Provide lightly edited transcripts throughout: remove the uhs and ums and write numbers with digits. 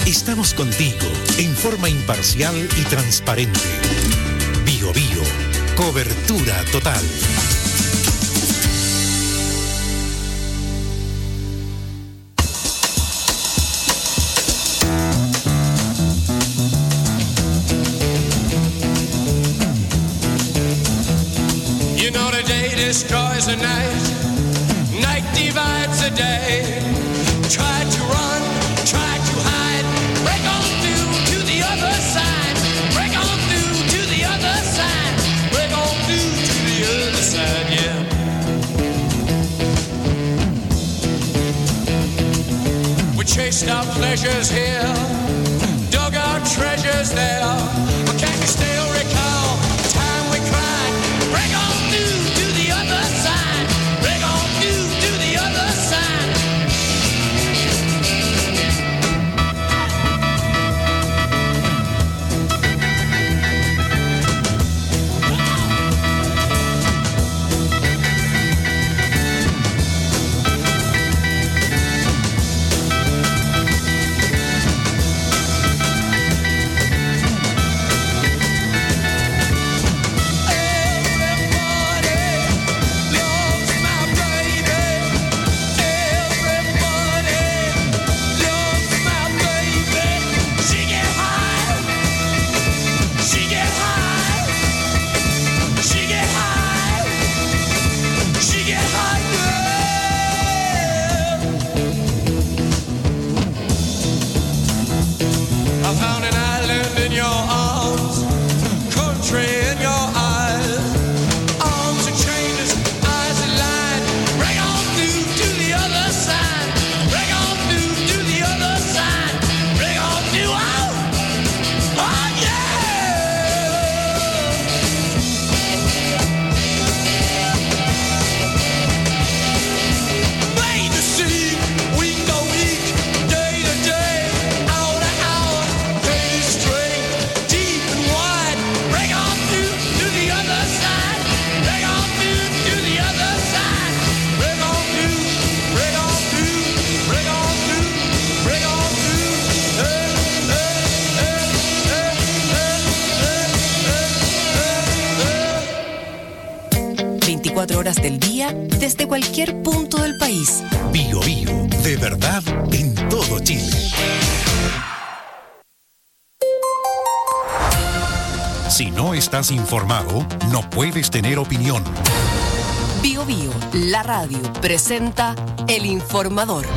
Estamos contigo en forma imparcial y transparente. Bio Bio, cobertura total. You know the day destroys the night, night divides the day. Try to run, try to hide, break on through to the other side, break on through to the other side, break on through to the other side, yeah. We chased our pleasures here, dug our treasures there, but can you still recall the time we cried? Break on through to the other side, break on through to the other side. Horas del día desde cualquier punto del país. Bio Bio, de verdad en todo Chile. Si no estás informado, no puedes tener opinión. Bio Bio, la radio, presenta El Informador.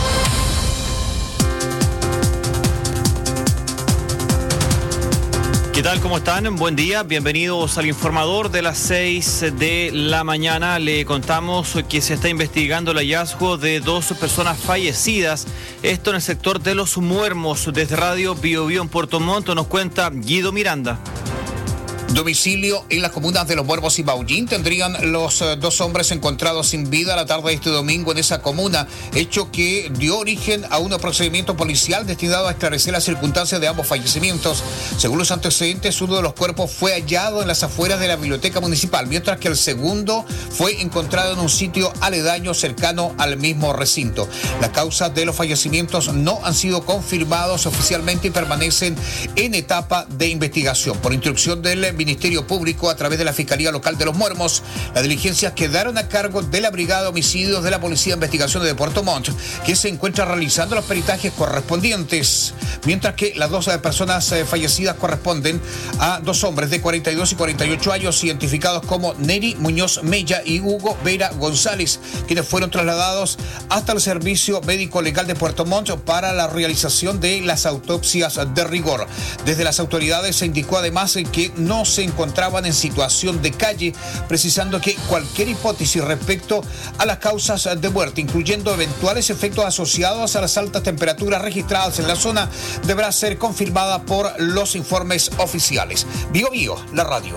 ¿Qué tal? ¿Cómo están? Buen día, bienvenidos al Informador de las 6 de la mañana. Le contamos que se está investigando el hallazgo de 2 personas fallecidas. Esto en el sector de Los Muermos. Desde Radio Bio Bio en Puerto Montt nos cuenta Guido Miranda. Domicilio en las comunas de Los Muermos y Maullín tendrían los 2 hombres encontrados sin vida la tarde de este domingo en esa comuna, hecho que dio origen a un procedimiento policial destinado a esclarecer las circunstancias de ambos fallecimientos. Según los antecedentes, uno de los cuerpos fue hallado en las afueras de la biblioteca municipal, mientras que el segundo fue encontrado en un sitio aledaño cercano al mismo recinto. Las causas de los fallecimientos no han sido confirmados oficialmente y permanecen en etapa de investigación. Por instrucción del Ministerio Público a través de la Fiscalía Local de Los Muermos, las diligencias quedaron a cargo de la Brigada de Homicidios de la Policía de Investigaciones de Puerto Montt, que se encuentra realizando los peritajes correspondientes, mientras que las 2 personas fallecidas corresponden a 2 hombres de 42 y 48 años, identificados como Neri Muñoz Mella y Hugo Vera González, quienes fueron trasladados hasta el Servicio Médico Legal de Puerto Montt para la realización de las autopsias de rigor. Desde las autoridades se indicó además que no se encontraban en situación de calle, precisando que cualquier hipótesis respecto a las causas de muerte, incluyendo eventuales efectos asociados a las altas temperaturas registradas en la zona, deberá ser confirmada por los informes oficiales. Bio Bio, la radio.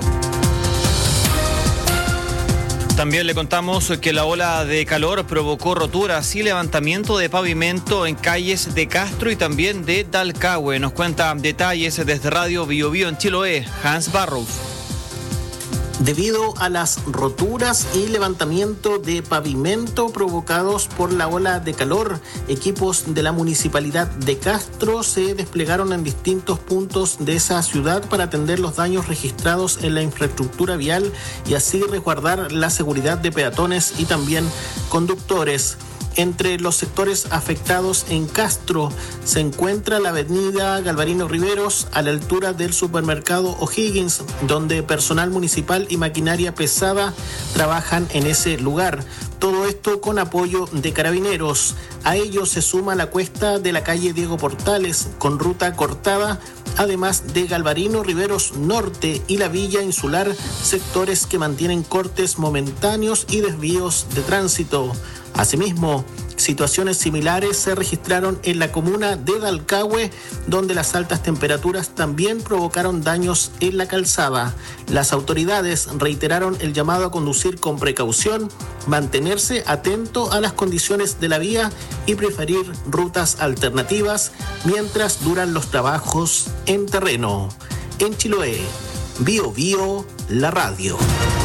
También le contamos que la ola de calor provocó roturas y levantamiento de pavimento en calles de Castro y también de Dalcahue. Nos cuenta detalles desde Radio Bio Bio en Chiloé, Hans Barrows. Debido a las roturas y levantamiento de pavimento provocados por la ola de calor, equipos de la Municipalidad de Castro se desplegaron en distintos puntos de esa ciudad para atender los daños registrados en la infraestructura vial y así resguardar la seguridad de peatones y también conductores. Entre los sectores afectados en Castro se encuentra la avenida Galvarino Riveros a la altura del supermercado O'Higgins, donde personal municipal y maquinaria pesada trabajan en ese lugar. Todo esto con apoyo de carabineros. A ello se suma la cuesta de la calle Diego Portales, con ruta cortada, además de Galvarino Riveros Norte y la Villa Insular, sectores que mantienen cortes momentáneos y desvíos de tránsito. Asimismo, situaciones similares se registraron en la comuna de Dalcahue, donde las altas temperaturas también provocaron daños en la calzada. Las autoridades reiteraron el llamado a conducir con precaución, mantenerse atento a las condiciones de la vía y preferir rutas alternativas mientras duran los trabajos en terreno. En Chiloé, Bio Bio, la radio.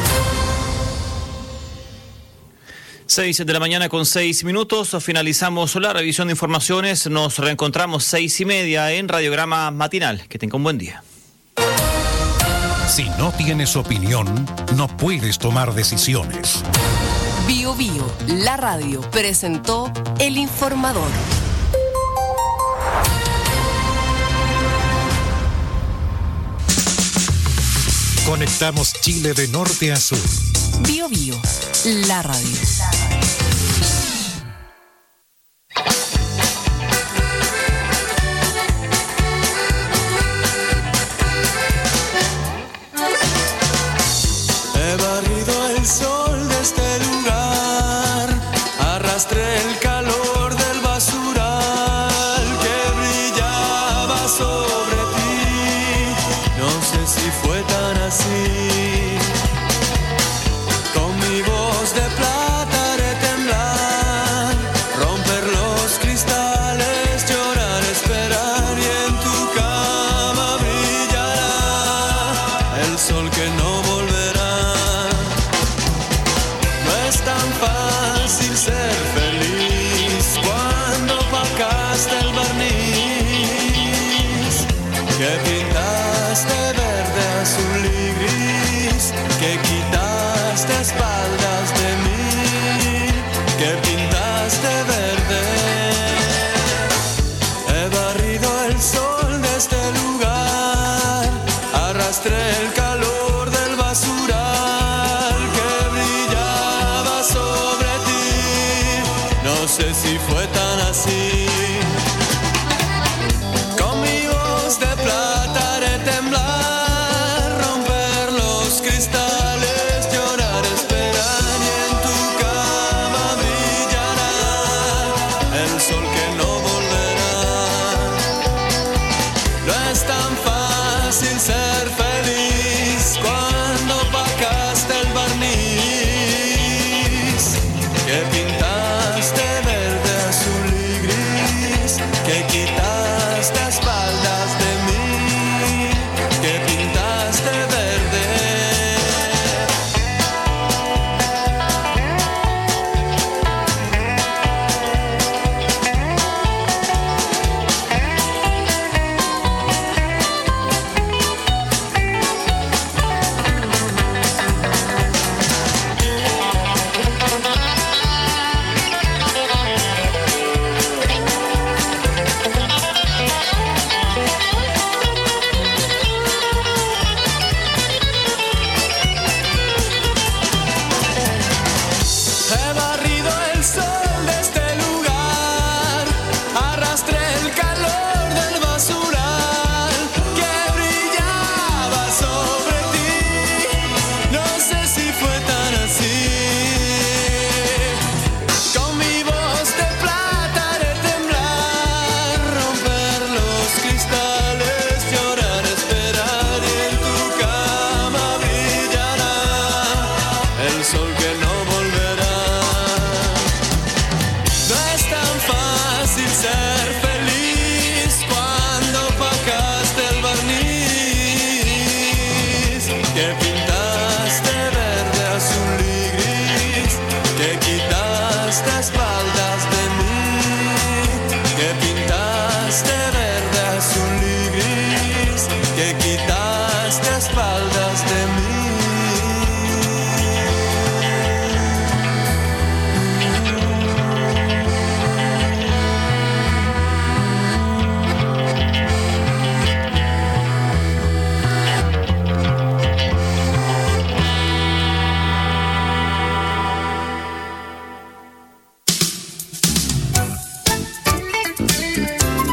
6 de la mañana con 6 minutos, finalizamos la revisión de informaciones, nos reencontramos 6:30 en Radiograma Matinal. Que tenga un buen día. Si no tienes opinión, no puedes tomar decisiones. Bio Bio, la radio, presentó El Informador. Conectamos Chile de norte a sur. Bio Bio, la radio. He barrido el sol de este lugar, arrastré el calor del basural que brillaba sobre ti. No sé si fue tan así. Con mi voz de plata haré temblar, romper los cristales, llorar, esperar, y en tu cama brillará el sol que no volverá. No es tan fácil ser feliz cuando opacaste el barniz que pintaste verde, azul y gris, que quitaste espaldas de mí, que pintaste verde. He barrido el sol de este lugar, arrastré el calor del basural que brillaba sobre ti. No sé si fue tan así. Con mi voz de plata haré temblar, romper los cristales, llorar, esperar, y en tu cama brillará el sol que no volverá. No es tan fácil ser feliz cuando opacaste el barniz que pintaste verde, azul y gris, que quitaste espaldas de mí, que pintaste verde.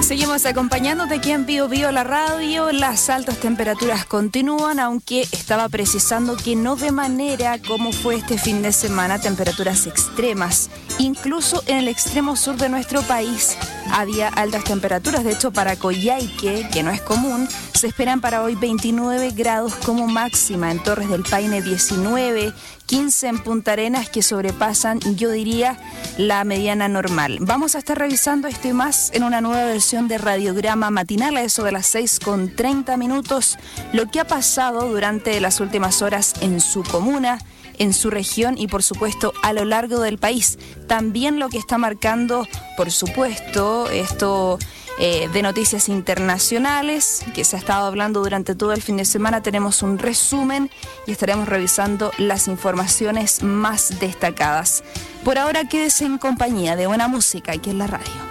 Seguimos acompañándote aquí en Bio Bio la radio. Las altas temperaturas continúan, aunque estaba precisando que no de manera como fue este fin de semana, temperaturas extremas. Incluso en el extremo sur de nuestro país había altas temperaturas. De hecho, para Coyhaique, que no es común, se esperan para hoy 29 grados como máxima. En Torres del Paine 19, 15 en Punta Arenas, que sobrepasan, yo diría, la mediana normal. Vamos a estar revisando esto y más en una nueva versión de Radiograma Matinal, a eso de las 6:30, lo que ha pasado durante las últimas horas en su comuna, en su región y, por supuesto, a lo largo del país. También lo que está marcando, por supuesto, esto de noticias internacionales que se ha estado hablando durante todo el fin de semana. Tenemos un resumen y estaremos revisando las informaciones más destacadas. Por ahora, quédese en compañía de buena música aquí en la radio.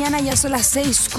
mañana, ya son las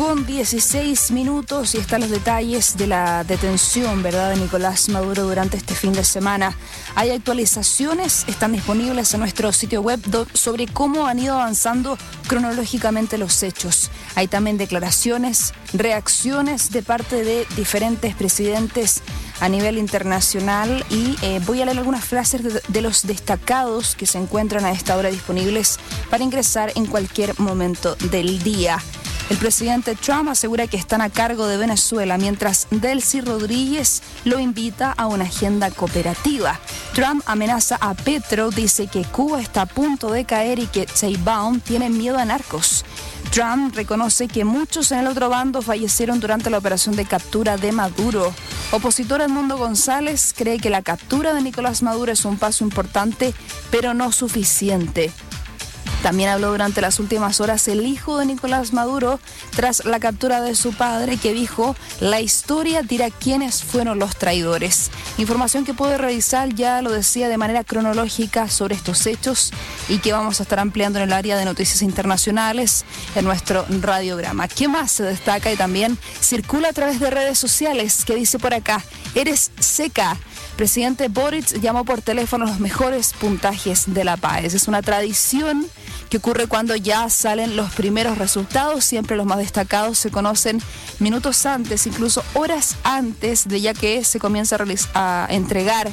6:16 y están los detalles de la detención, ¿verdad?, de Nicolás Maduro durante este fin de semana. Hay actualizaciones, están disponibles en nuestro sitio web sobre cómo han ido avanzando cronológicamente los hechos. Hay también declaraciones, reacciones de parte de diferentes presidentes a nivel internacional y voy a leer algunas frases de los destacados que se encuentran a esta hora disponibles para ingresar en cualquier momento del día. El presidente Trump asegura que están a cargo de Venezuela, mientras Delcy Rodríguez lo invita a una agenda cooperativa. Trump amenaza a Petro, dice que Cuba está a punto de caer y que Sheinbaum tiene miedo a narcos. Trump reconoce que muchos en el otro bando fallecieron durante la operación de captura de Maduro. Opositor Edmundo González cree que la captura de Nicolás Maduro es un paso importante, pero no suficiente. También habló durante las últimas horas el hijo de Nicolás Maduro tras la captura de su padre, que dijo: la historia dirá quiénes fueron los traidores. Información que puede revisar, ya lo decía, de manera cronológica sobre estos hechos y que vamos a estar ampliando en el área de noticias internacionales en nuestro radiograma. ¿Qué más se destaca y también circula a través de redes sociales? ¿Qué dice por acá? Eres seca. Presidente Boric llamó por teléfono los mejores puntajes de la PAES. Es una tradición que ocurre cuando ya salen los primeros resultados. Siempre los más destacados se conocen minutos antes, incluso horas antes de ya que se comienza a entregar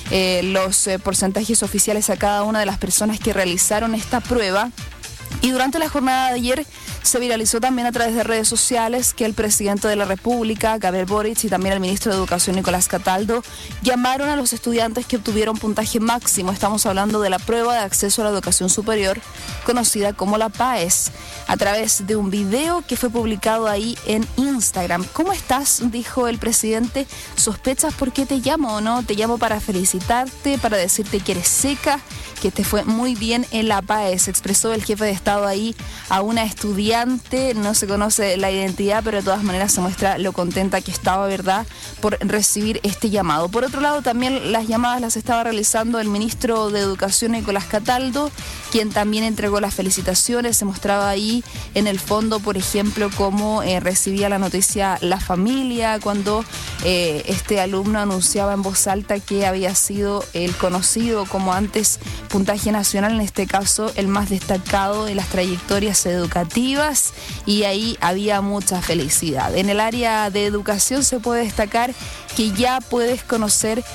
los porcentajes oficiales a cada una de las personas que realizaron esta prueba. Y durante la jornada de ayer se viralizó también a través de redes sociales que el presidente de la República, Gabriel Boric, y también el ministro de Educación, Nicolás Cataldo, llamaron a los estudiantes que obtuvieron puntaje máximo. Estamos hablando de la prueba de acceso a la educación superior, conocida como la PAES, a través de un video que fue publicado ahí en Instagram. ¿Cómo estás?, dijo el presidente. ¿Sospechas por qué te llamo o no? Te llamo para felicitarte, para decirte que eres seca, que te fue muy bien en la PAES, expresó el jefe de Estado ahí a una estudiante. No se conoce la identidad, pero de todas maneras se muestra lo contenta que estaba, ¿verdad?, por recibir este llamado. Por otro lado, también las llamadas las estaba realizando el ministro de Educación, Nicolás Cataldo, quien también entregó las felicitaciones. Se mostraba ahí en el fondo, por ejemplo, cómo recibía la noticia la familia cuando este alumno anunciaba en voz alta que había sido el conocido como antes puntaje nacional, en este caso el más destacado de las trayectorias educativas, y ahí había mucha felicidad. En el área de educación se puede destacar que ya puedes conocer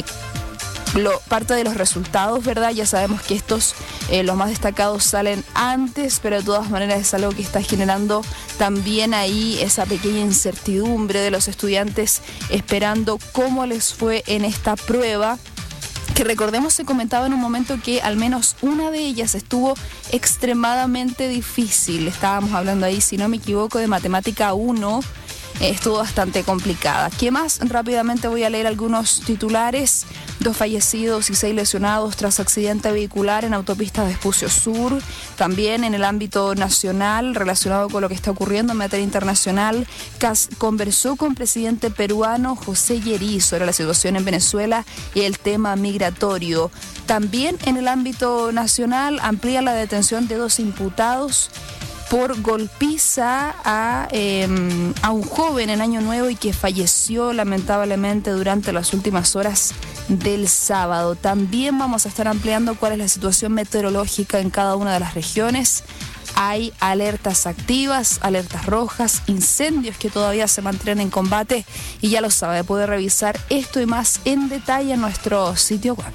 parte de los resultados, ¿verdad? Ya sabemos que estos, los más destacados, salen antes, pero de todas maneras es algo que está generando también ahí esa pequeña incertidumbre de los estudiantes esperando cómo les fue en esta prueba, que recordemos se comentaba en un momento que al menos una de ellas estuvo extremadamente difícil. Estábamos hablando ahí, si no me equivoco, de matemática 1, estuvo bastante complicada. ¿Qué más? Rápidamente voy a leer algunos titulares. 2 fallecidos y 6 lesionados tras accidente vehicular en autopista Vespucio Sur. También en el ámbito nacional, relacionado con lo que está ocurriendo en materia internacional, CAS conversó con el presidente peruano José Llerí sobre la situación en Venezuela y el tema migratorio. También en el ámbito nacional amplía la detención de 2 imputados por golpiza a un joven en Año Nuevo y que falleció lamentablemente durante las últimas horas del sábado. También vamos a estar ampliando cuál es la situación meteorológica en cada una de las regiones. Hay alertas activas, alertas rojas, incendios que todavía se mantienen en combate y ya lo sabe, puede revisar esto y más en detalle en nuestro sitio web.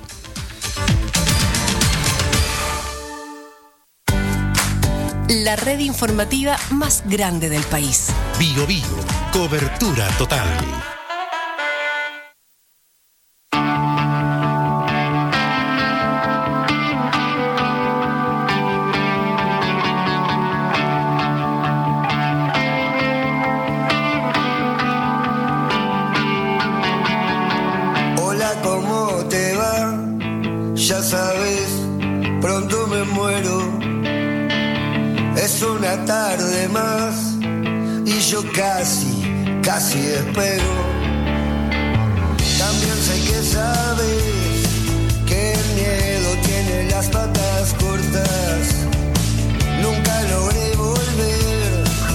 La red informativa más grande del país. Bio Bio, cobertura total. Hola, ¿cómo te va? Ya sabes, pronto me muero. Es una tarde más y yo casi despego. También sé que sabes que el miedo tiene las patas cortas. Nunca logré volver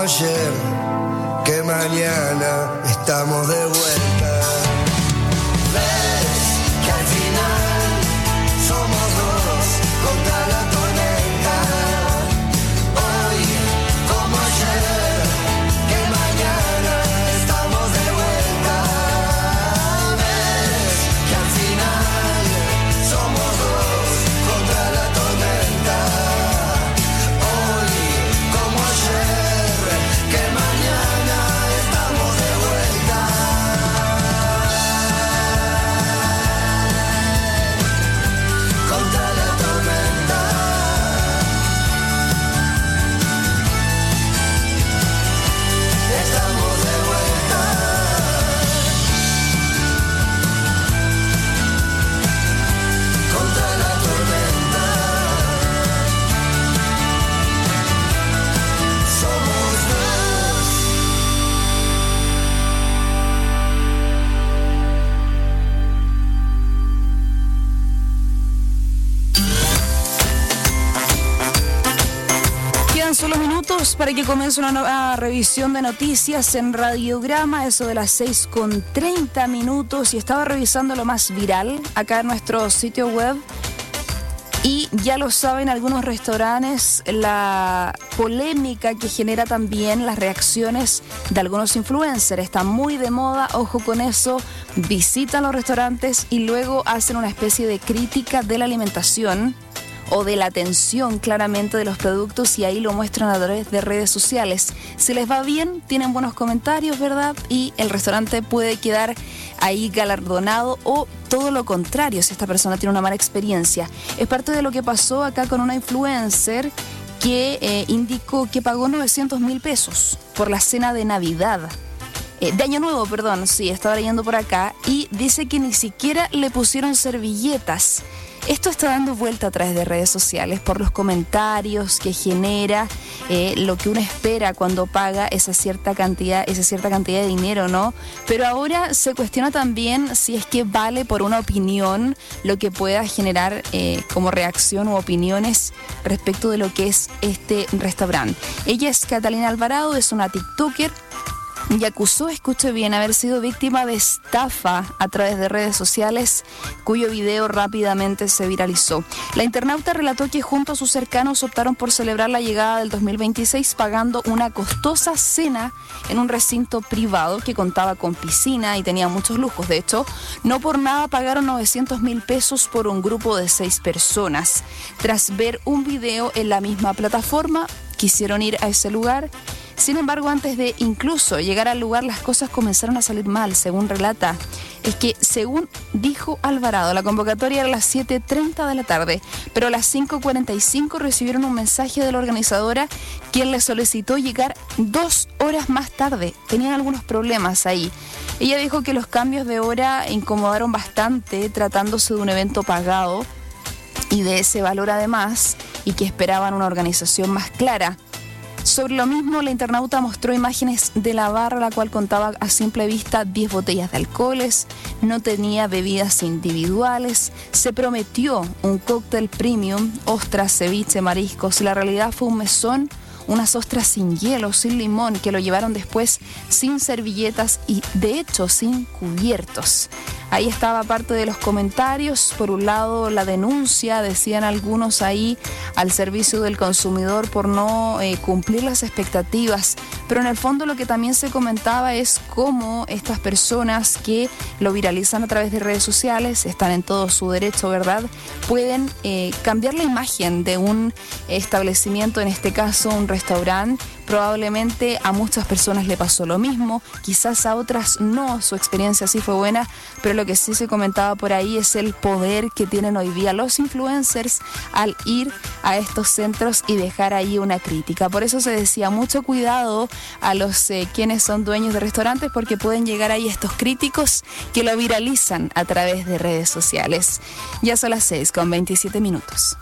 ayer, que mañana estamos de vuelta. Ves que al final somos dos contra la tormenta. Hoy como ayer, que mañana estamos de vuelta. Ves que al final somos dos contra la tormenta. Hoy como ayer, que mañana estamos de vuelta. Contra la tormenta. Estamos de vuelta. Contra la tormenta. Somos dos. Quedan solo minutos para que comience una nueva revisión de noticias en Radiograma, eso de las 6:30, y estaba revisando lo más viral acá en nuestro sitio web. Y ya lo saben algunos restaurantes, la polémica que genera también las reacciones de algunos influencers. Está muy de moda, ojo con eso, visitan los restaurantes y luego hacen una especie de crítica de la alimentación o de la atención claramente de los productos, y ahí lo muestran a través de redes sociales. Si les va bien, tienen buenos comentarios, ¿verdad? Y el restaurante puede quedar ahí galardonado, o todo lo contrario, si esta persona tiene una mala experiencia. Es parte de lo que pasó acá con una influencer que indicó que pagó 900.000 pesos por la cena de Navidad. De Año Nuevo, perdón, sí, estaba leyendo por acá, y dice que ni siquiera le pusieron servilletas. Esto está dando vuelta a través de redes sociales por los comentarios que genera, lo que uno espera cuando paga esa cierta cantidad de dinero, ¿no? Pero ahora se cuestiona también si es que vale por una opinión lo que pueda generar como reacción u opiniones respecto de lo que es este restaurante. Ella es Catalina Alvarado, es una TikToker, y acusó, escuche bien, haber sido víctima de estafa a través de redes sociales, cuyo video rápidamente se viralizó. La internauta relató que junto a sus cercanos optaron por celebrar la llegada del 2026 pagando una costosa cena en un recinto privado que contaba con piscina y tenía muchos lujos. De hecho, no por nada pagaron 900.000 pesos por un grupo de 6 personas. Tras ver un video en la misma plataforma, quisieron ir a ese lugar. Sin embargo, antes de incluso llegar al lugar, las cosas comenzaron a salir mal, según relata. Es que, según dijo Alvarado, la convocatoria era a las 7:30 de la tarde, pero a las 5:45 recibieron un mensaje de la organizadora, quien les solicitó llegar 2 horas más tarde. Tenían algunos problemas ahí. Ella dijo que los cambios de hora incomodaron bastante, tratándose de un evento pagado y de ese valor además, y que esperaban una organización más clara. Sobre lo mismo, la internauta mostró imágenes de la barra, la cual contaba a simple vista 10 botellas de alcoholes, no tenía bebidas individuales, se prometió un cóctel premium, ostras, ceviche, mariscos, y la realidad fue un mesón, unas ostras sin hielo, sin limón, que lo llevaron después sin servilletas y de hecho sin cubiertos. Ahí estaba parte de los comentarios. Por un lado, la denuncia, decían algunos ahí, al servicio del consumidor por no cumplir las expectativas. Pero en el fondo lo que también se comentaba es cómo estas personas que lo viralizan a través de redes sociales, están en todo su derecho, ¿verdad?, pueden cambiar la imagen de un establecimiento, en este caso un restaurante. Probablemente a muchas personas le pasó lo mismo, quizás a otras no, su experiencia sí fue buena, pero lo que sí se comentaba por ahí es el poder que tienen hoy día los influencers al ir a estos centros y dejar ahí una crítica. Por eso se decía mucho cuidado a los quienes son dueños de restaurantes, porque pueden llegar ahí estos críticos que lo viralizan a través de redes sociales. Ya son las 6:27.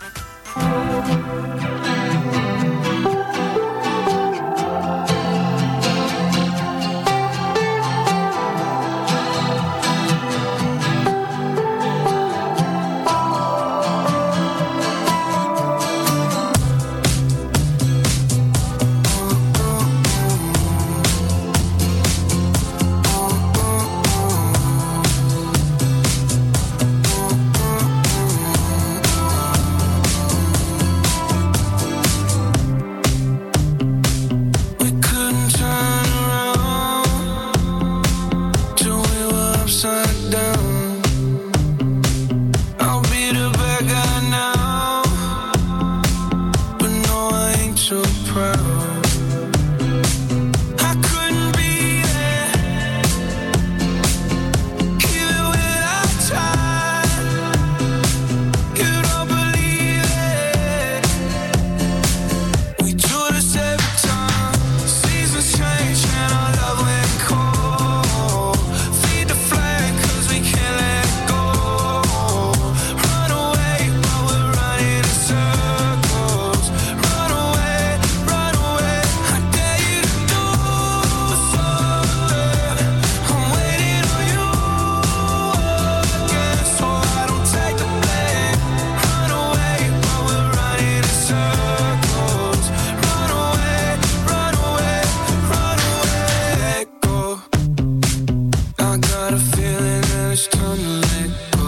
proud. I couldn't be there, even when I tried. You don't believe it. We do this every time. Seasons change and our love went cold. Feed the flame 'cause we can't let go. Run away while we're running in circles. Run away, run away. I dare you to do something. I'm waiting on you again, so I don't take the blame. Run away while we're running in circles. Run away, run away, run away. Let go. I got a feeling that it's time to let go.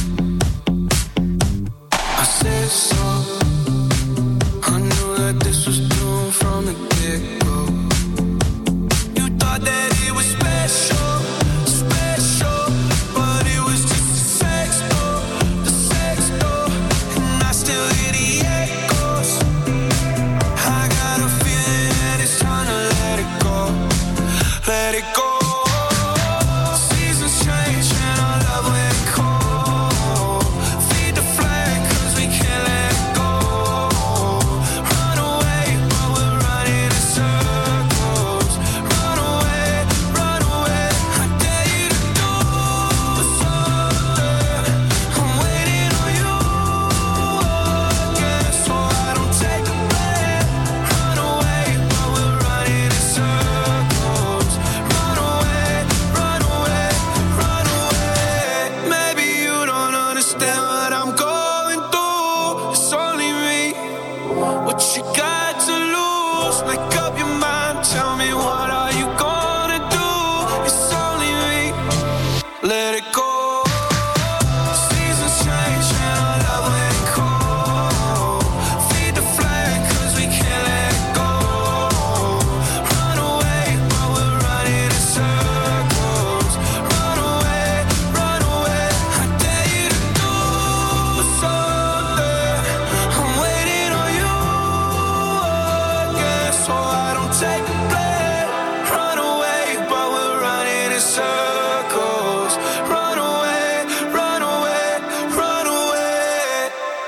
I said so. I knew that this was doomed from the get-go. You thought that it was special, special, but it was just the sex door, and I still hear the echoes. I got a feeling that it's time to let it go, let it go. Seasons change and our love went cold. Feed the flame 'cause we can't let go. Run away while we're running in circles. Run away, run away. I dare you to do something. I'm waiting on you again, so I don't take the blame. Run away while we're running in circles. Run away, run away, run away. Maybe you don't understand what I'm going through. It's only me. What you got to lose? Make up your mind. Tell me, what are you gonna do? It's only me. Let it go. Seasons change and our love went cold. Feed the flame 'cause we can't let go. Run away while we're running in circles. Run away, run away. I dare you to do something. I'm waiting on you again, so I don't take the blame. Run away while we're running in circles. Run away, run away, run away.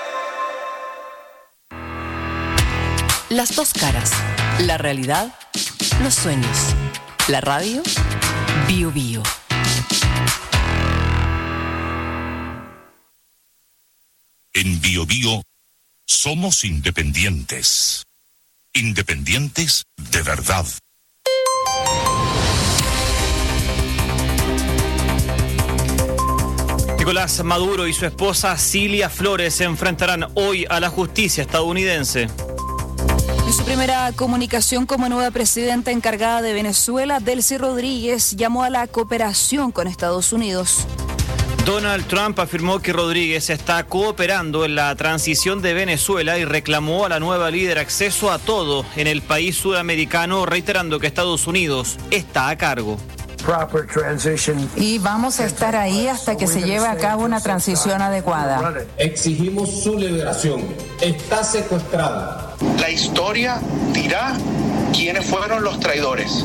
Las dos caras. La realidad, los sueños. La radio, Bio Bio. En Bio Bio somos independientes. Independientes de verdad. Nicolás Maduro y su esposa Cilia Flores se enfrentarán hoy a la justicia estadounidense. En su primera comunicación como nueva presidenta encargada de Venezuela, Delcy Rodríguez llamó a la cooperación con Estados Unidos. Donald Trump afirmó que Rodríguez está cooperando en la transición de Venezuela y reclamó a la nueva líder acceso a todo en el país sudamericano, reiterando que Estados Unidos está a cargo. Y vamos a estar ahí hasta que se lleve a cabo una transición adecuada. Exigimos su liberación. Está secuestrada. La historia dirá quiénes fueron los traidores.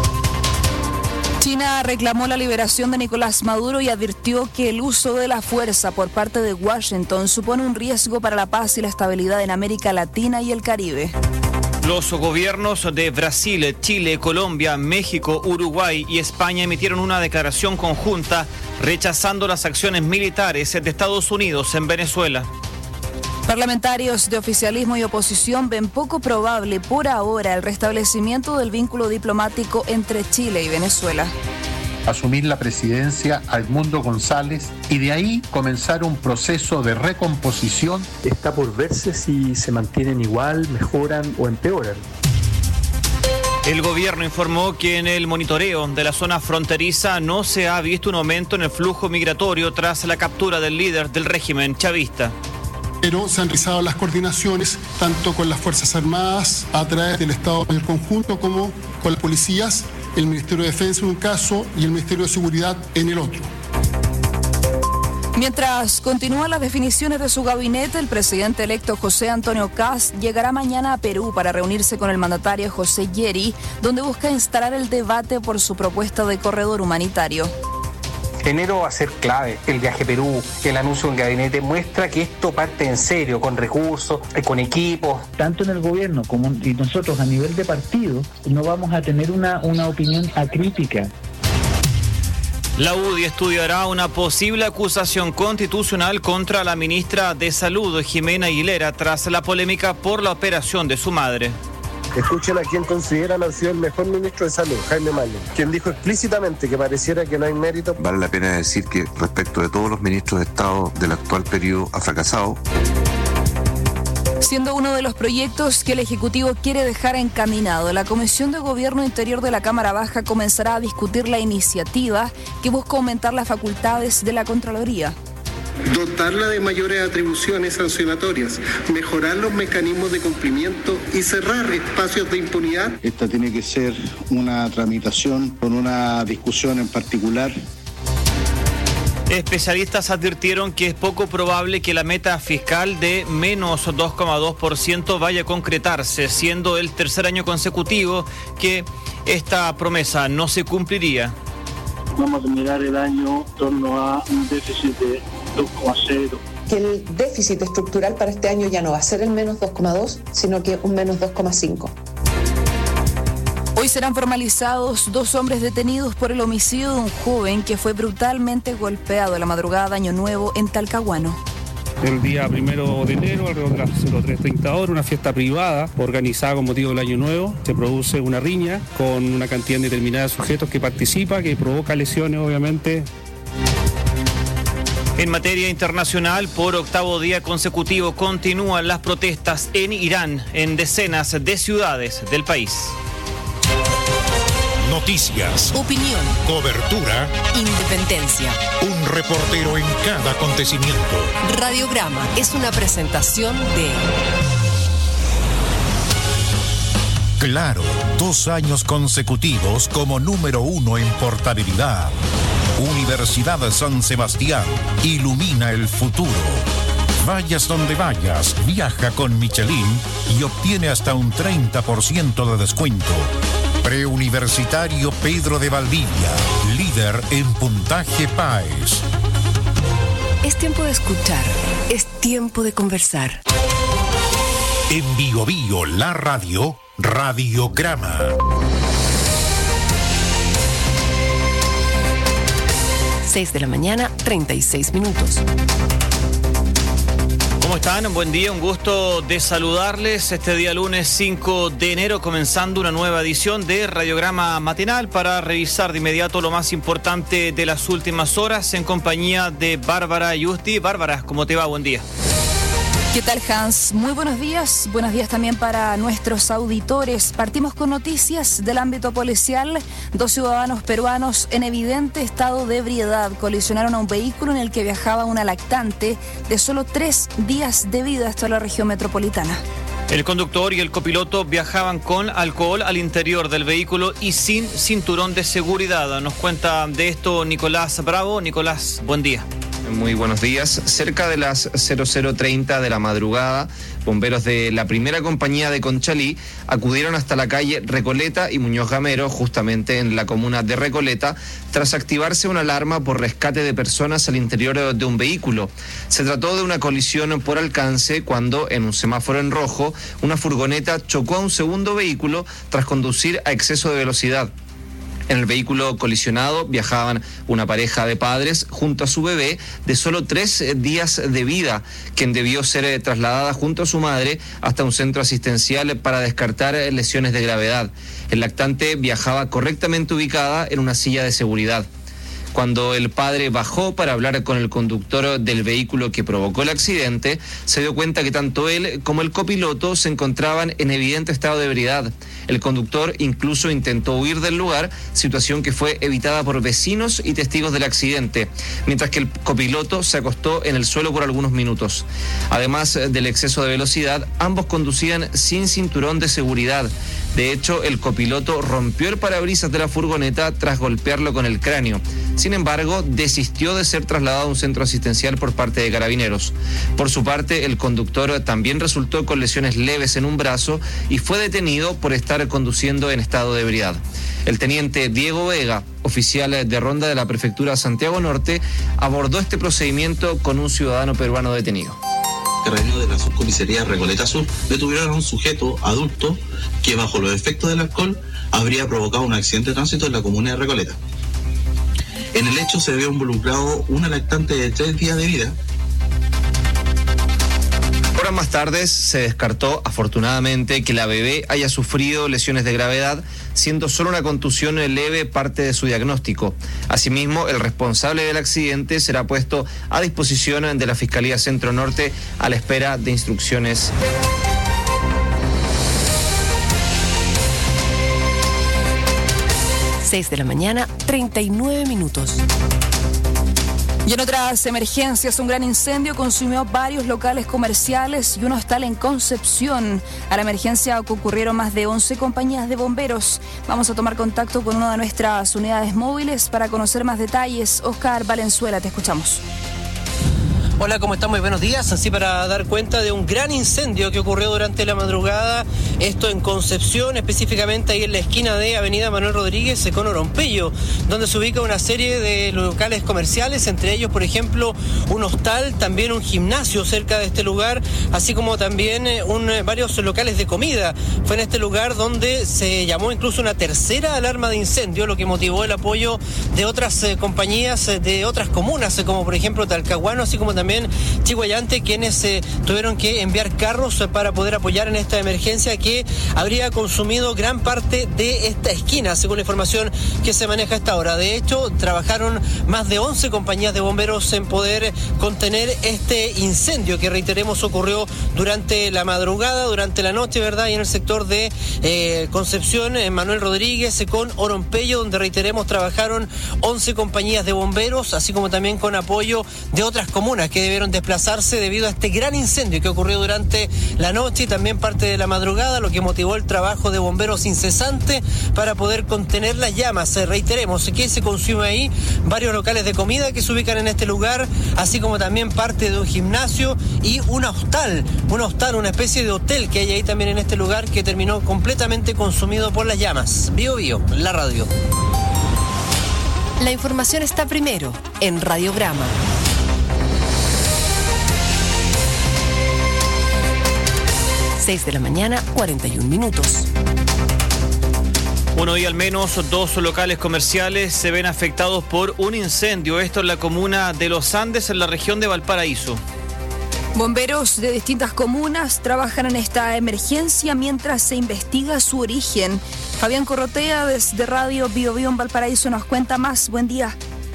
China reclamó la liberación de Nicolás Maduro y advirtió que el uso de la fuerza por parte de Washington supone un riesgo para la paz y la estabilidad en América Latina y el Caribe. Los gobiernos de Brasil, Chile, Colombia, México, Uruguay y España emitieron una declaración conjunta rechazando las acciones militares de Estados Unidos en Venezuela. Parlamentarios de oficialismo y oposición ven poco probable por ahora el restablecimiento del vínculo diplomático entre Chile y Venezuela. Asumir la presidencia a Edmundo González y de ahí comenzar un proceso de recomposición. Está por verse si se mantienen igual, mejoran o empeoran. El gobierno informó que en el monitoreo de la zona fronteriza no se ha visto un aumento en el flujo migratorio tras la captura del líder del régimen chavista. Pero se han realizado las coordinaciones tanto con las Fuerzas Armadas a través del Estado en el conjunto como con las policías, el Ministerio de Defensa en un caso y el Ministerio de Seguridad en el otro. Mientras continúan las definiciones de su gabinete, el presidente electo José Antonio Kast llegará mañana a Perú para reunirse con el mandatario José Yeri, donde busca instalar el debate por su propuesta de corredor humanitario. Enero va a ser clave. El viaje a Perú, el anuncio del gabinete muestra que esto parte en serio, con recursos, con equipos. Tanto en el gobierno como y nosotros a nivel de partido no vamos a tener una opinión acrítica. La UDI estudiará una posible acusación constitucional contra la ministra de Salud, Jimena Aguilera, tras la polémica por la operación de su madre. Escuchen a quien consideran ha sido el mejor ministro de Salud, Jaime Maña, quien dijo explícitamente que pareciera que no hay mérito. Vale la pena decir que respecto de todos los ministros de Estado del actual periodo ha fracasado. Siendo uno de los proyectos que el Ejecutivo quiere dejar encaminado, la Comisión de Gobierno Interior de la Cámara Baja comenzará a discutir la iniciativa que busca aumentar las facultades de la Contraloría. Dotarla de mayores atribuciones sancionatorias, mejorar los mecanismos de cumplimiento y cerrar espacios de impunidad. Esta tiene que ser una tramitación con una discusión en particular. Especialistas advirtieron que es poco probable que la meta fiscal de menos 2,2% vaya a concretarse, siendo el tercer año consecutivo que esta promesa no se cumpliría. Vamos a mirar el año en torno a un déficit de 2,0. Que el déficit estructural para este año ya no va a ser el menos 2,2, sino que un menos 2,5. Hoy serán formalizados 2 hombres detenidos por el homicidio de un joven que fue brutalmente golpeado en la madrugada de Año Nuevo en Talcahuano. El día 1 de enero, alrededor de las 03:30 horas, una fiesta privada organizada con motivo del Año Nuevo. Se produce una riña con una cantidad indeterminada de sujetos que participa, que provoca lesiones, obviamente. En materia internacional, por 8º día consecutivo continúan las protestas en Irán, en decenas de ciudades del país. Noticias, opinión, cobertura, independencia. Un reportero en cada acontecimiento. Radiograma es una presentación de Claro, 2 años consecutivos como número 1 en portabilidad. Universidad San Sebastián, ilumina el futuro. Vayas donde vayas, viaja con Michelin y obtiene hasta un 30% de descuento. Preuniversitario Pedro de Valdivia, líder en puntaje PAES. Es tiempo de escuchar, es tiempo de conversar. En Bío Bío, la radio, Radiograma. De la mañana, 36 minutos. ¿Cómo están? Buen día, un gusto de saludarles este día lunes 5 de enero, comenzando una nueva edición de Radiograma Matinal para revisar de inmediato lo más importante de las últimas horas en compañía de Bárbara Yusti. Bárbara, ¿cómo te va? Buen día. ¿Qué tal, Hans? Muy buenos días también para nuestros auditores. Partimos con noticias del ámbito policial. 2 ciudadanos peruanos en evidente estado de ebriedad colisionaron a un vehículo en el que viajaba una lactante de solo 3 días de vida, esto en la región metropolitana. El conductor y el copiloto viajaban con alcohol al interior del vehículo y sin cinturón de seguridad. Nos cuenta de esto Nicolás Bravo. Nicolás, buen día. Muy buenos días. Cerca de las 00:30 de la madrugada, bomberos de la primera compañía de Conchalí acudieron hasta la calle Recoleta y Muñoz Gamero, justamente en la comuna de Recoleta, tras activarse una alarma por rescate de personas al interior de un vehículo. Se trató de una colisión por alcance cuando, en un semáforo en rojo, una furgoneta chocó a un segundo vehículo tras conducir a exceso de velocidad. En el vehículo colisionado viajaban una pareja de padres junto a su bebé de solo 3 días de vida, quien debió ser trasladada junto a su madre hasta un centro asistencial para descartar lesiones de gravedad. El lactante viajaba correctamente ubicada en una silla de seguridad. Cuando el padre bajó para hablar con el conductor del vehículo que provocó el accidente, se dio cuenta que tanto él como el copiloto se encontraban en evidente estado de ebriedad. El conductor incluso intentó huir del lugar, situación que fue evitada por vecinos y testigos del accidente, mientras que el copiloto se acostó en el suelo por algunos minutos. Además del exceso de velocidad, ambos conducían sin cinturón de seguridad. De hecho, el copiloto rompió el parabrisas de la furgoneta tras golpearlo con el cráneo. Sin Sin embargo, desistió de ser trasladado a un centro asistencial por parte de Carabineros. Por su parte, el conductor también resultó con lesiones leves en un brazo y fue detenido por estar conduciendo en estado de ebriedad. El teniente Diego Vega, oficial de ronda de la prefectura de Santiago Norte, abordó este procedimiento con un ciudadano peruano detenido. Carabineros de la subcomisaría Recoleta Sur detuvieron a un sujeto adulto que bajo los efectos del alcohol habría provocado un accidente de tránsito en la comuna de Recoleta. En el hecho se vio involucrado una lactante de 3 días de vida. Horas más tarde se descartó, afortunadamente, que la bebé haya sufrido lesiones de gravedad, siendo solo una contusión leve parte de su diagnóstico. Asimismo, el responsable del accidente será puesto a disposición de la Fiscalía Centro Norte a la espera de instrucciones. 6 de la mañana, 39 minutos. Y en otras emergencias, un gran incendio consumió varios locales comerciales y un hostal en Concepción. A la emergencia concurrieron más de 11 compañías de bomberos. Vamos a tomar contacto con una de nuestras unidades móviles para conocer más detalles. Oscar Valenzuela, te escuchamos. Hola, ¿cómo están? Muy buenos días. Así para dar cuenta de un gran incendio que ocurrió durante la madrugada, esto en Concepción, específicamente ahí en la esquina de Avenida Manuel Rodríguez con Orompello, donde se ubica una serie de locales comerciales, entre ellos, por ejemplo, un hostal, también un gimnasio cerca de este lugar, así como también varios locales de comida. Fue en este lugar donde se llamó incluso una tercera alarma de incendio, lo que motivó el apoyo de otras compañías de otras comunas, como por ejemplo Talcahuano, así como también Chiguayante, quienes tuvieron que enviar carros para poder apoyar en esta emergencia que habría consumido gran parte de esta esquina, según la información que se maneja a esta hora. De hecho, trabajaron más de 11 compañías de bomberos en poder contener este incendio que, reiteremos, ocurrió durante la madrugada, durante la noche, ¿verdad? Y en el sector de Concepción, Manuel Rodríguez con Orompello, donde, reiteremos, trabajaron 11 compañías de bomberos, así como también con apoyo de otras comunas que debieron desplazarse debido a este gran incendio que ocurrió durante la noche y también parte de la madrugada, lo que motivó el trabajo de bomberos incesante para poder contener las llamas. Reiteremos que se consume ahí varios locales de comida que se ubican en este lugar, así como también parte de un gimnasio y un hostal, una especie de hotel que hay ahí también en este lugar, que terminó completamente consumido por las llamas. Bio Bio, la radio. La información está primero en Radiograma. 6 de la mañana, 41 minutos. Bueno, y al menos 2 locales comerciales se ven afectados por un incendio. Esto en la comuna de Los Andes, en la región de Valparaíso. Bomberos de distintas comunas trabajan en esta emergencia mientras se investiga su origen. Fabián Corrotea, desde Radio Bio Bio en Valparaíso, nos cuenta más. Buen día.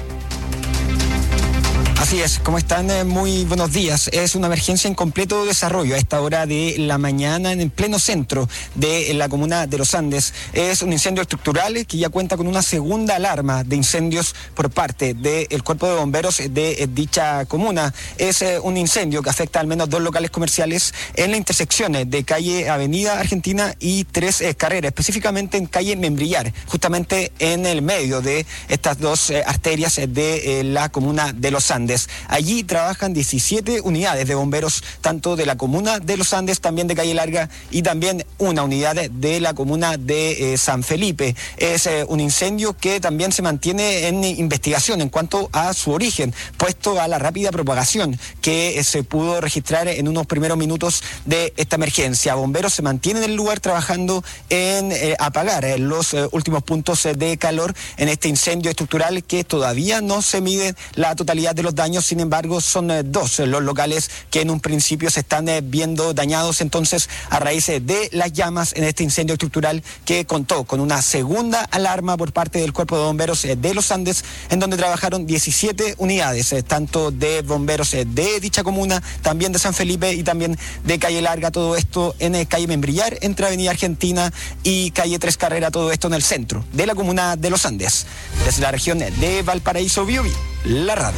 Así es, ¿cómo están? Muy buenos días. Es una emergencia en completo desarrollo a esta hora de la mañana en el pleno centro de la comuna de Los Andes. Es un incendio estructural que ya cuenta con una segunda alarma de incendios por parte del Cuerpo de Bomberos de dicha comuna. Es un incendio que afecta al menos 2 locales comerciales en la intersección de calle Avenida Argentina y 3 Carreras, específicamente en calle Membrillar, justamente en el medio de estas 2 arterias de la comuna de Los Andes. Allí trabajan 17 unidades de bomberos, tanto de la comuna de Los Andes, también de Calle Larga y también una unidad de la comuna de San Felipe. Es un incendio que también se mantiene en investigación en cuanto a su origen, puesto a la rápida propagación que se pudo registrar en unos primeros minutos de esta emergencia. Bomberos se mantienen en el lugar trabajando en apagar los últimos puntos de calor en este incendio estructural que todavía no se mide la totalidad de los daños. Sin embargo, son 2 los locales que en un principio se están viendo dañados, entonces, a raíz de las llamas en este incendio estructural que contó con una segunda alarma por parte del Cuerpo de Bomberos de Los Andes, en donde trabajaron 17 unidades, tanto de bomberos de dicha comuna, también de San Felipe y también de Calle Larga, todo esto en calle Membrillar, entre Avenida Argentina y calle 3 Carrera, todo esto en el centro de la comuna de Los Andes. Desde la región de Valparaíso, Bio Bio, la radio.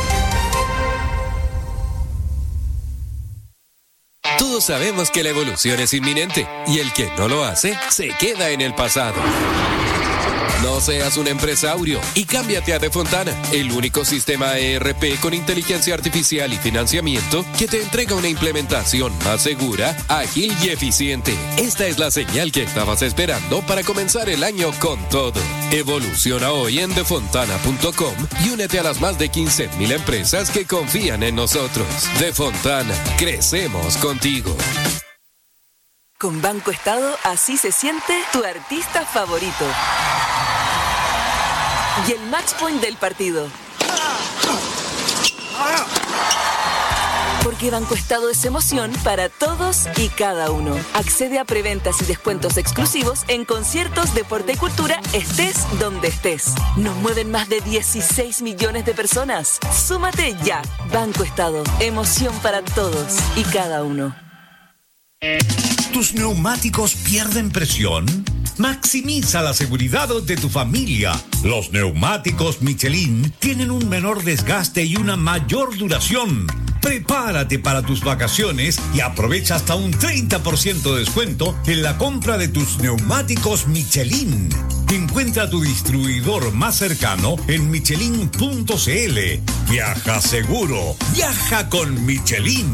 Todos sabemos que la evolución es inminente y el que no lo hace se queda en el pasado. No seas un empresario y cámbiate a Defontana, el único sistema ERP con inteligencia artificial y financiamiento que te entrega una implementación más segura, ágil y eficiente. Esta es la señal que estabas esperando para comenzar el año con todo. Evoluciona hoy en defontana.com y únete a las más de 15,000 empresas que confían en nosotros. Defontana, crecemos contigo. Con Banco Estado, así se siente tu artista favorito. Y el match point del partido. Porque Banco Estado es emoción para todos y cada uno. Accede a preventas y descuentos exclusivos en conciertos, deporte y cultura, estés donde estés. Nos mueven más de 16 millones de personas. Súmate ya. Banco Estado, emoción para todos y cada uno. ¿Tus neumáticos pierden presión? Maximiza la seguridad de tu familia. Los neumáticos Michelin tienen un menor desgaste y una mayor duración. Prepárate para tus vacaciones y aprovecha hasta un 30% de descuento en la compra de tus neumáticos Michelin. Encuentra tu distribuidor más cercano en michelin.cl. Viaja seguro. Viaja con Michelin.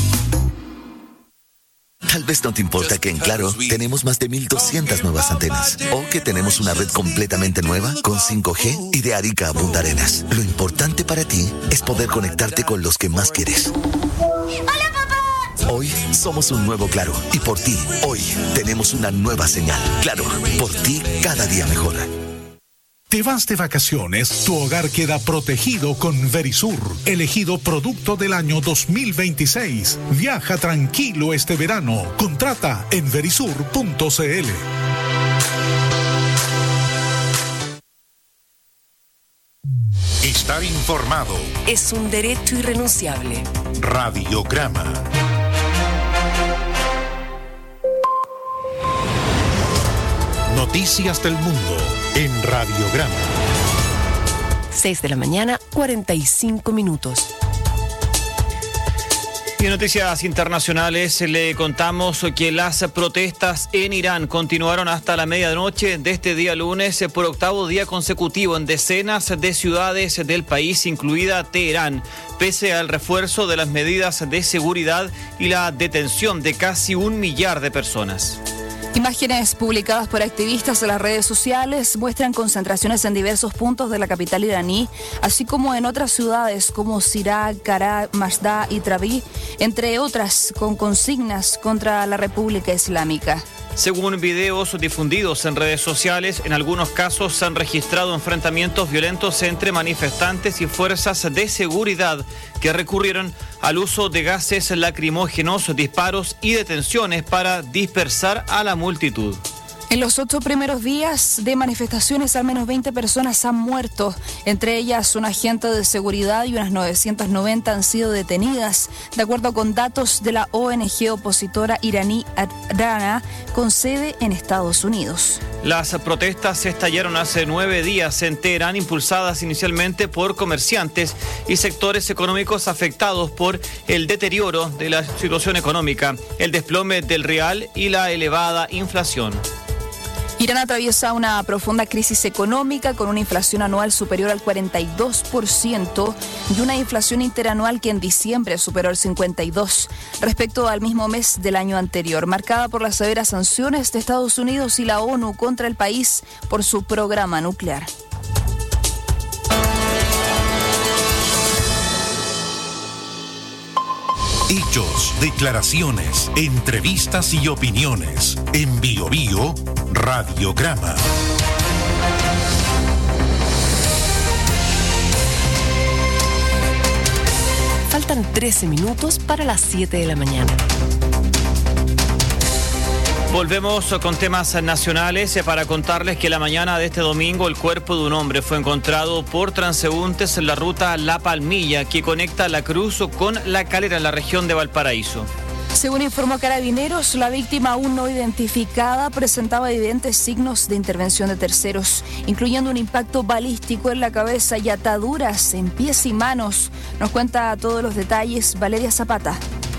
Tal vez no te importa que en Claro tenemos más de 1,200 nuevas antenas o que tenemos una red completamente nueva con 5G y de Arica a Punta Arenas. Lo importante para ti es poder conectarte con los que más quieres. ¡Hola, papá! Hoy somos un nuevo Claro y por ti, hoy tenemos una nueva señal. Claro, por ti cada día mejor. Te vas de vacaciones, tu hogar queda protegido con Verisur, elegido producto del año 2026. Viaja tranquilo este verano. Contrata en verisur.cl. Estar informado es un derecho irrenunciable. Radiograma. Noticias del mundo en Radiograma. 6 de la mañana, 45 minutos. Y en noticias internacionales le contamos que las protestas en Irán continuaron hasta la medianoche de este día lunes por octavo día consecutivo en decenas de ciudades del país, incluida Teherán, pese al refuerzo de las medidas de seguridad y la detención de casi 1 millar de personas. Imágenes publicadas por activistas en las redes sociales muestran concentraciones en diversos puntos de la capital iraní, así como en otras ciudades como Sirah, Karaj, Masdá y Traví, entre otras, con consignas contra la República Islámica. Según videos difundidos en redes sociales, en algunos casos se han registrado enfrentamientos violentos entre manifestantes y fuerzas de seguridad que recurrieron al uso de gases lacrimógenos, disparos y detenciones para dispersar a la multitud. En los 8 primeros días de manifestaciones, al menos 20 personas han muerto. Entre ellas, un agente de seguridad y unas 990 han sido detenidas, de acuerdo con datos de la ONG opositora iraní Rana, con sede en Estados Unidos. Las protestas se estallaron hace 9 días en Teherán, impulsadas inicialmente por comerciantes y sectores económicos afectados por el deterioro de la situación económica, el desplome del real y la elevada inflación. Irán atraviesa una profunda crisis económica con una inflación anual superior al 42% y una inflación interanual que en diciembre superó el 52% respecto al mismo mes del año anterior, marcada por las severas sanciones de Estados Unidos y la ONU contra el país por su programa nuclear. Hechos, declaraciones, entrevistas y opiniones. En Bio Bio, Radiograma. Faltan 13 minutos para las 7 de la mañana. Volvemos con temas nacionales para contarles que la mañana de este domingo el cuerpo de un hombre fue encontrado por transeúntes en la ruta La Palmilla, que conecta La Cruz con La Calera en la región de Valparaíso. Según informó Carabineros, la víctima aún no identificada presentaba evidentes signos de intervención de terceros, incluyendo un impacto balístico en la cabeza y ataduras en pies y manos. Nos cuenta todos los detalles Valeria Zapata.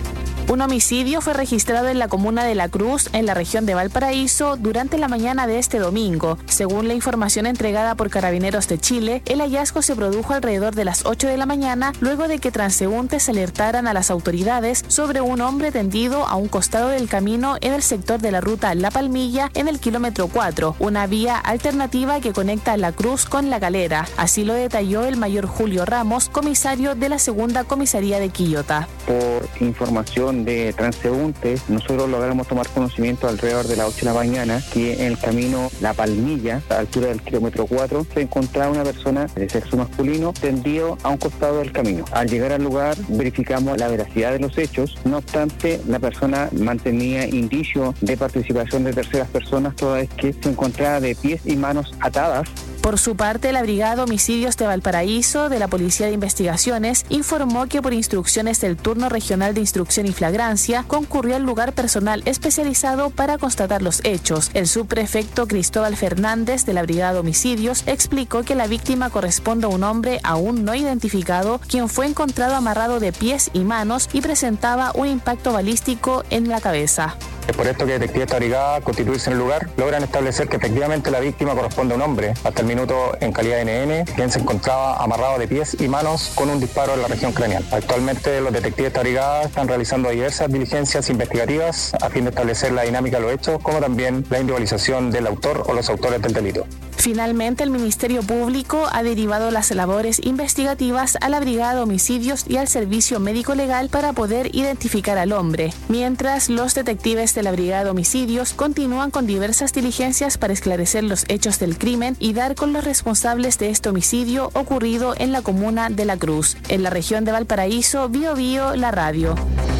Un homicidio fue registrado en la comuna de La Cruz, en la región de Valparaíso, durante la mañana de este domingo. Según la información entregada por Carabineros de Chile, el hallazgo se produjo alrededor de las 8 de la mañana, luego de que transeúntes alertaran a las autoridades sobre un hombre tendido a un costado del camino en el sector de la ruta La Palmilla, en el kilómetro 4, una vía alternativa que conecta La Cruz con La Galera. Así lo detalló el mayor Julio Ramos, comisario de la segunda comisaría de Quillota. Por información de transeúntes, nosotros logramos tomar conocimiento alrededor de las 8 de la mañana que en el camino La Palmilla, a la altura del kilómetro 4, se encontraba una persona de sexo masculino tendido a un costado del camino. Al llegar al lugar verificamos la veracidad de los hechos, no obstante la persona mantenía indicio de participación de terceras personas toda vez que se encontraba de pies y manos atadas. Por su parte, la Brigada Homicidios de Valparaíso de la Policía de Investigaciones informó que por instrucciones del Turno Regional de Instrucción y Flagrancia concurrió al lugar personal especializado para constatar los hechos. El subprefecto Cristóbal Fernández de la Brigada Homicidios explicó que la víctima corresponde a un hombre aún no identificado, quien fue encontrado amarrado de pies y manos y presentaba un impacto balístico en la cabeza. Es por esto que detectives de esta brigada, constituirse en el lugar, logran establecer que efectivamente la víctima corresponde a un hombre, hasta el minuto en calidad de NN, quien se encontraba amarrado de pies y manos con un disparo en la región craneal. Actualmente los detectives de esta brigada están realizando diversas diligencias investigativas a fin de establecer la dinámica de los hechos, como también la individualización del autor o los autores del delito. Finalmente, el Ministerio Público ha derivado las labores investigativas a la Brigada de Homicidios y al Servicio Médico Legal para poder identificar al hombre, mientras los detectives de la Brigada de Homicidios continúan con diversas diligencias para esclarecer los hechos del crimen y dar con los responsables de este homicidio ocurrido en la comuna de La Cruz. En la región de Valparaíso, Bio Bio, la radio.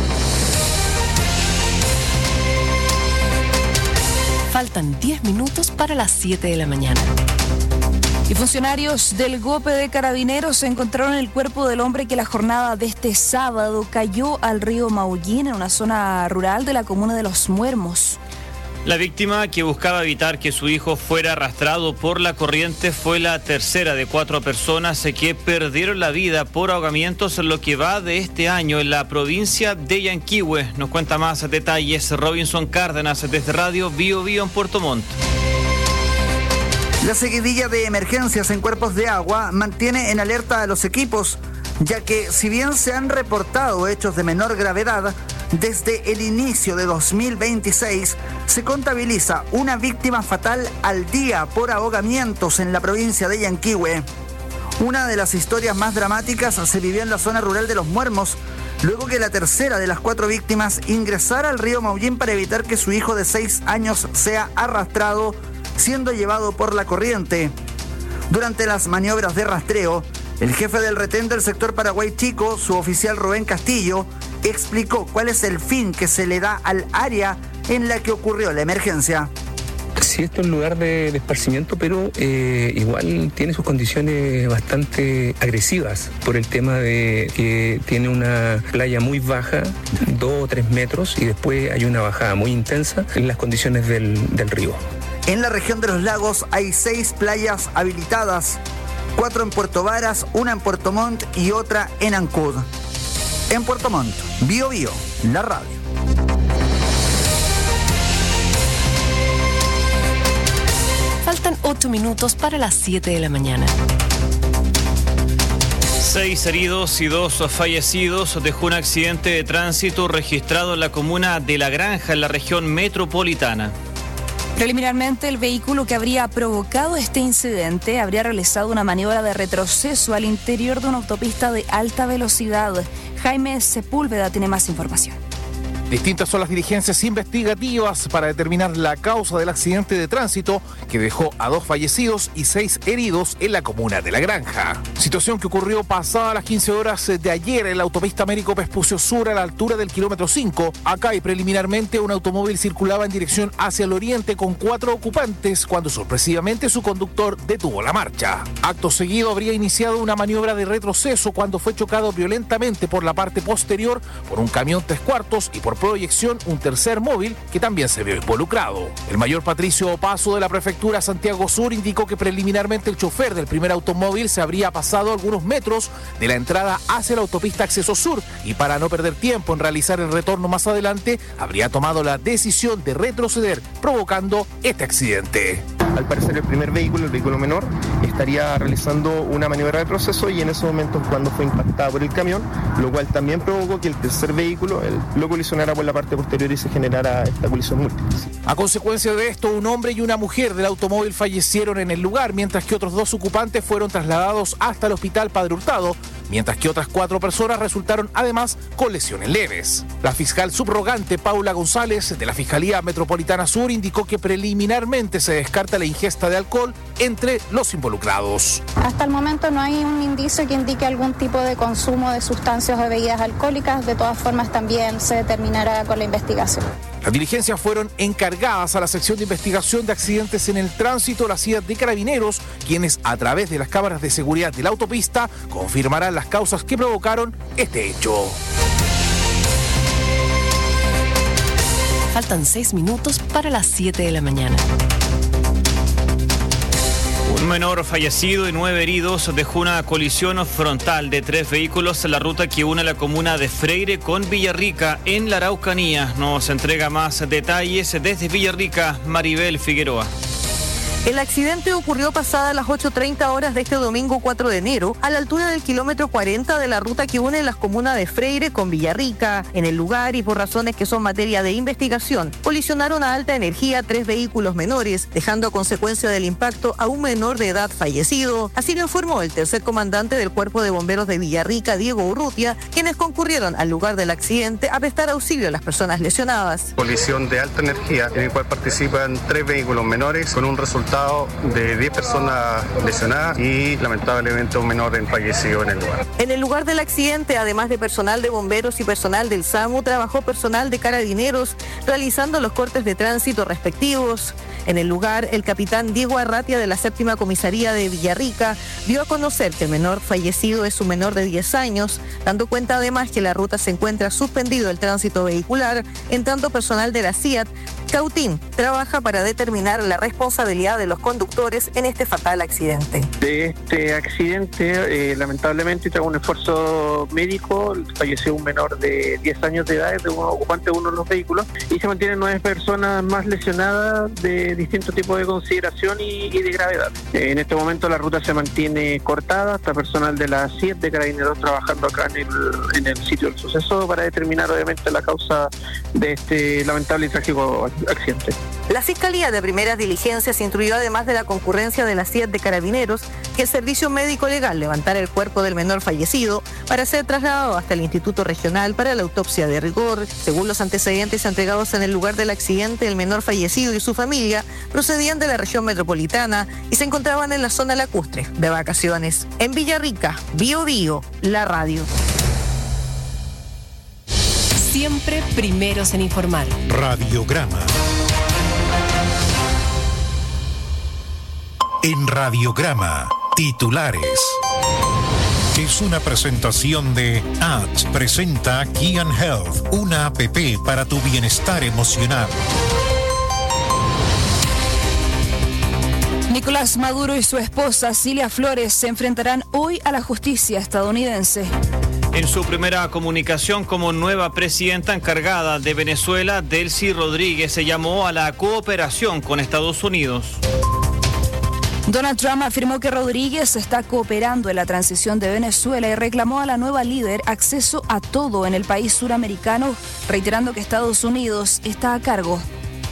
Faltan 10 minutos para las 7 de la mañana. Y funcionarios del GOPE de Carabineros encontraron el cuerpo del hombre que la jornada de este sábado cayó al río Maullín, en una zona rural de la comuna de Los Muermos. La víctima, que buscaba evitar que su hijo fuera arrastrado por la corriente, fue la tercera de 4 personas que perdieron la vida por ahogamientos en lo que va de este año en la provincia de Yanquihue. Nos cuenta más detalles Robinson Cárdenas desde Radio Bio Bio en Puerto Montt. La seguidilla de emergencias en cuerpos de agua mantiene en alerta a los equipos, ya que si bien se han reportado hechos de menor gravedad, desde el inicio de 2026 se contabiliza una víctima fatal al día por ahogamientos en la provincia de Yanquihue. Una de las historias más dramáticas se vivió en la zona rural de Los Muermos, luego que la tercera de las 4 víctimas ingresara al río Maullín para evitar que su hijo de 6 años sea arrastrado, siendo llevado por la corriente. Durante las maniobras de rastreo, el jefe del retén del sector Paraguay Chico, suboficial Rubén Castillo, explicó cuál es el fin que se le da al área en la que ocurrió la emergencia. Sí, esto es un lugar de esparcimiento, pero igual tiene sus condiciones bastante agresivas por el tema de que tiene una playa muy baja, 2 o 3 metros, y después hay una bajada muy intensa en las condiciones del río. En la región de los lagos hay 6 playas habilitadas, 4 en Puerto Varas, 1 en Puerto Montt y otra en Ancud. En Puerto Montt, Bio Bio, la radio. Faltan 8 minutos para las 7 de la mañana. 6 heridos y 2 fallecidos dejó un accidente de tránsito registrado en la comuna de La Granja, en la región metropolitana. Preliminarmente, el vehículo que habría provocado este incidente habría realizado una maniobra de retroceso al interior de una autopista de alta velocidad. Jaime Sepúlveda tiene más información. Distintas son las diligencias investigativas para determinar la causa del accidente de tránsito que dejó a 2 fallecidos y 6 heridos en la comuna de La Granja. Situación que ocurrió pasada las 15 horas de ayer en la autopista Américo Vespucio Sur, a la altura del kilómetro 5. Acá y preliminarmente un automóvil circulaba en dirección hacia el oriente con 4 ocupantes cuando sorpresivamente su conductor detuvo la marcha. Acto seguido habría iniciado una maniobra de retroceso cuando fue chocado violentamente por la parte posterior por un camión 3/4 y por proyección un tercer móvil que también se vio involucrado. El mayor Patricio Opaso de la prefectura Santiago Sur indicó que preliminarmente el chofer del primer automóvil se habría pasado algunos metros de la entrada hacia la autopista Acceso Sur y para no perder tiempo en realizar el retorno más adelante habría tomado la decisión de retroceder, provocando este accidente. Al parecer el primer vehículo, el vehículo menor, estaría realizando una maniobra de retroceso y en ese momento cuando fue impactada por el camión, lo cual también provocó que el tercer vehículo lo colisionara por la parte posterior y se generara esta colisión múltiple. A consecuencia de esto, un hombre y una mujer del automóvil fallecieron en el lugar, mientras que otros 2 ocupantes fueron trasladados hasta el hospital Padre Hurtado, mientras que otras 4 personas resultaron además con lesiones leves. La fiscal subrogante Paula González de la Fiscalía Metropolitana Sur indicó que preliminarmente se descarta la ingesta de alcohol entre los involucrados. Hasta el momento no hay un indicio que indique algún tipo de consumo de sustancias o bebidas alcohólicas. De todas formas, también se determinará con la investigación. Las diligencias fueron encargadas a la sección de investigación de accidentes en el tránsito, la CIA de Carabineros, quienes a través de las cámaras de seguridad de la autopista confirmarán las causas que provocaron este hecho. Faltan 6 minutos para las 7 de la mañana. Un menor fallecido y 9 heridos dejó una colisión frontal de 3 vehículos en la ruta que une la comuna de Freire con Villarrica, en la Araucanía. Nos entrega más detalles desde Villarrica, Maribel Figueroa. El accidente ocurrió pasadas las 8:30 horas de este domingo 4 de enero, a la altura del kilómetro 40 de la ruta que une las comunas de Freire con Villarrica. En el lugar, y por razones que son materia de investigación, colisionaron a alta energía 3 vehículos menores, dejando a consecuencia del impacto a un menor de edad fallecido. Así lo informó el tercer comandante del Cuerpo de Bomberos de Villarrica, Diego Urrutia, quienes concurrieron al lugar del accidente a prestar auxilio a las personas lesionadas. Colisión de alta energía, en el cual participan 3 vehículos menores, con un resultado de 10 personas lesionadas y lamentablemente un menor fallecido en el lugar. En el lugar del accidente, además de personal de bomberos y personal del SAMU, trabajó personal de Carabineros realizando los cortes de tránsito respectivos. En el lugar, el capitán Diego Arratia de la 7ª Comisaría de Villarrica dio a conocer que el menor fallecido es un menor de 10 años, dando cuenta además que la ruta se encuentra suspendido el tránsito vehicular, en tanto personal de la CIAT Cautín trabaja para determinar la responsabilidad de los conductores en este fatal accidente. De este accidente, lamentablemente, tras un esfuerzo médico, falleció un menor de 10 años de edad, de un ocupante de uno de los vehículos, y se mantienen 9 personas más lesionadas de distintos tipos de consideración y de gravedad. En este momento la ruta se mantiene cortada, está personal de la CIET de Carabineros trabajando acá en el sitio del suceso para determinar obviamente la causa de este lamentable y trágico accidente. La Fiscalía de Primeras Diligencias instruyó, además de la concurrencia de la CIET de Carabineros, que el Servicio Médico Legal levantara el cuerpo del menor fallecido para ser trasladado hasta el Instituto Regional para la autopsia de rigor. Según los antecedentes entregados en el lugar del accidente, el menor fallecido y su familia procedían de la región metropolitana y se encontraban en la zona lacustre de vacaciones. En Villarrica, Bio Bio, la radio. Siempre primeros en informar. Radiograma. En Radiograma, titulares. Es una presentación de ATS presenta Kian Health, una app para tu bienestar emocional. Nicolás Maduro y su esposa Cilia Flores se enfrentarán hoy a la justicia estadounidense. En su primera comunicación como nueva presidenta encargada de Venezuela, Delcy Rodríguez se llamó a la cooperación con Estados Unidos. Donald Trump afirmó que Rodríguez está cooperando en la transición de Venezuela y reclamó a la nueva líder acceso a todo en el país suramericano, reiterando que Estados Unidos está a cargo.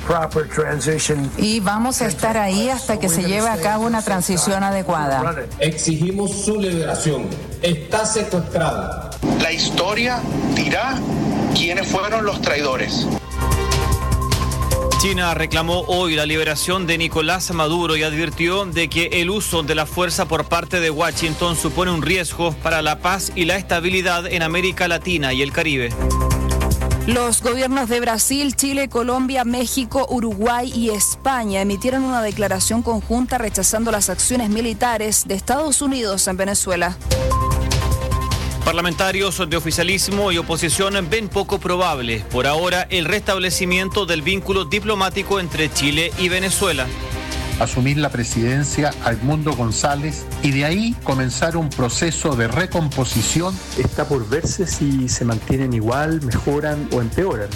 Y vamos a estar ahí hasta que se lleve a cabo una transición adecuada. Exigimos su liberación. Está secuestrada. La historia dirá quiénes fueron los traidores. China reclamó hoy la liberación de Nicolás Maduro y advirtió de que el uso de la fuerza por parte de Washington supone un riesgo para la paz y la estabilidad en América Latina y el Caribe. Los gobiernos de Brasil, Chile, Colombia, México, Uruguay y España emitieron una declaración conjunta rechazando las acciones militares de Estados Unidos en Venezuela. Parlamentarios de oficialismo y oposición ven poco probable, por ahora, el restablecimiento del vínculo diplomático entre Chile y Venezuela. Asumir la presidencia a Edmundo González y de ahí comenzar un proceso de recomposición. Está por verse si se mantienen igual, mejoran o empeoran.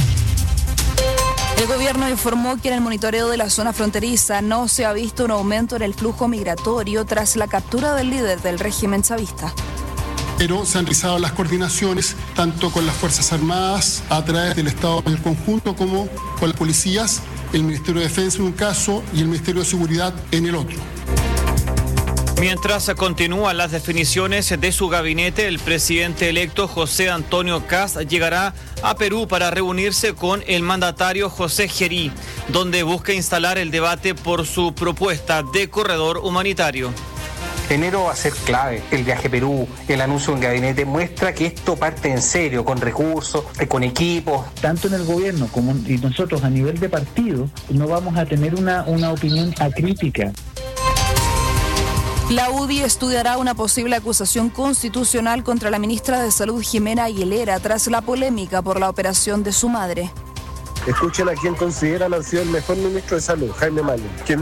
El gobierno informó que en el monitoreo de la zona fronteriza no se ha visto un aumento en el flujo migratorio tras la captura del líder del régimen chavista. Pero se han realizado las coordinaciones tanto con las Fuerzas Armadas a través del Estado en el conjunto como con las policías, el Ministerio de Defensa en un caso y el Ministerio de Seguridad en el otro. Mientras continúan las definiciones de su gabinete, el presidente electo José Antonio Kast llegará a Perú para reunirse con el mandatario José Gerí, donde busca instalar el debate por su propuesta de corredor humanitario. Enero va a ser clave. El viaje a Perú, el anuncio en gabinete muestra que esto parte en serio, con recursos, con equipos. Tanto en el gobierno como y nosotros a nivel de partido no vamos a tener una opinión acrítica. La UDI estudiará una posible acusación constitucional contra la ministra de Salud Jimena Aguilera tras la polémica por la operación de su madre. Escuchen a quien consideran ha sido el mejor ministro de Salud, Jaime Mañez, quien